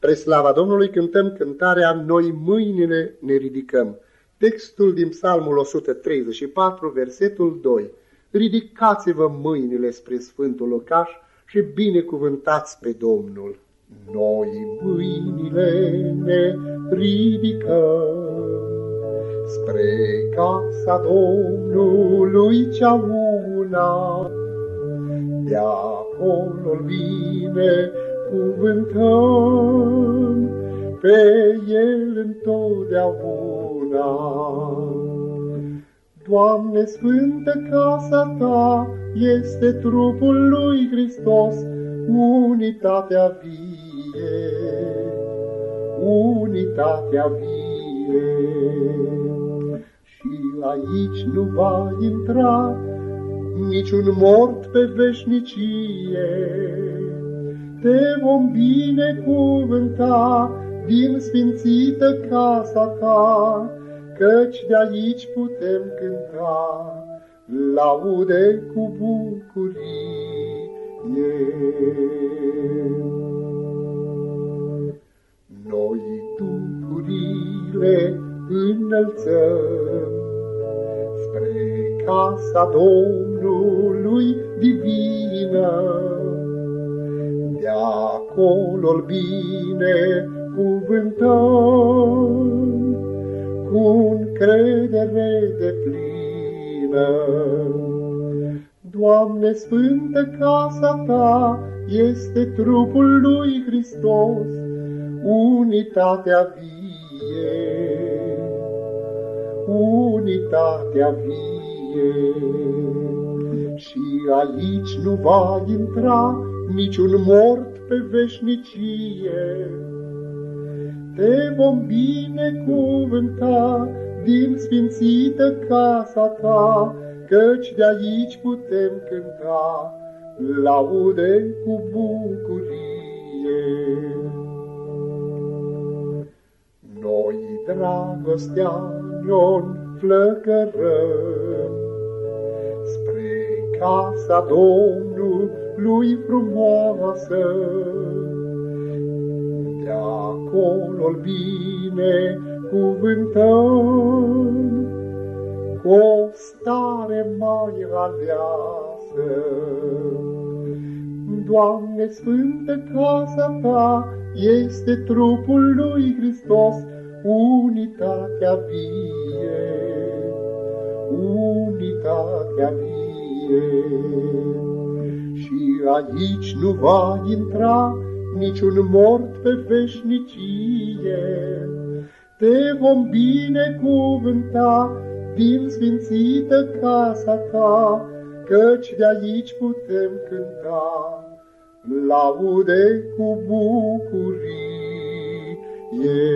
Spre slava Domnului cântăm cântarea Noi mâinile ne ridicăm. Textul din Psalmul 134, versetul 2. Ridicați-vă mâinile spre Sfântul Locaș și binecuvântați pe Domnul. Noi mâinile ne ridicăm spre casa Domnului cea una, de acolo vine cuvântăm pe El întotdeauna. Doamne, sfântă casa Ta este trupul lui Hristos, unitatea vie, unitatea vie. Și aici nu va intra niciun mort pe veșnicie. Te vom binecuvânta din sfințită casa Ta, căci de aici putem cânta laude cu bucurie. Noi duhurile înălțăm spre casa Domnului divină, de acolo-l bine cuvântăm cu încredere deplină. Doamne, sfântă casa Ta este trupul lui Hristos, unitatea vie, unitatea vie. Și aici nu va intra niciun mort pe veșnicie. Te vom binecuvânta din sfințită casa Ta, căci de aici putem cânta laude cu bucurie. Noi dragostea ne-o înflăcărăm spre casa Domnului frumoasă, de acolo-l bine cuvântăm cu o stare mai aleasă. Doamne, sfântă casa Ta este trupul lui Hristos, unitatea vie, unitatea vie. Și aici nu va intra niciun mort pe veșnicie. Te vom binecuvânta din sfințită casa Ta, căci de aici putem cânta laude cu bucurie.